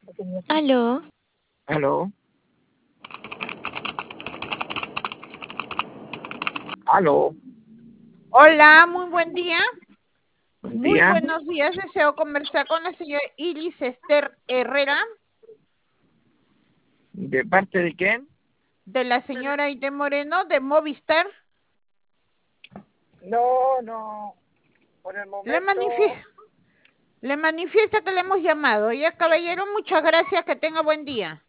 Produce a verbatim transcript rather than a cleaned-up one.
Aló, Aló, aló, Hola, muy buen día. buen Muy día. buenos días. Deseo conversar con la señora Iris Esther Herrera, ¿De parte de quién? de la señora Aide Moreno, de Movistar. No, no, por el Le, momento, manifi- le manifiesta que le hemos llamado. Ya, caballero, muchas gracias. Que tenga buen día.